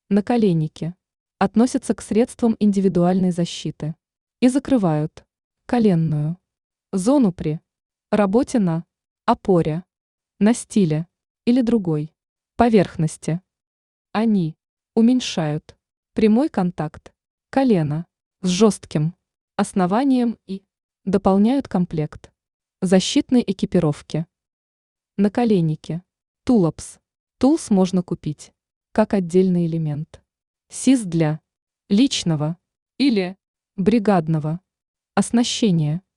Наколенники относятся к средствам индивидуальной защиты и закрывают коленную зону при работе на опоре, настиле или другой поверхности. Они уменьшают прямой контакт колена с жестким основанием и дополняют комплект защитной экипировки. Наколенники. Тулапс. Тулс можно купить как отдельный элемент. СИС для личного или бригадного оснащения.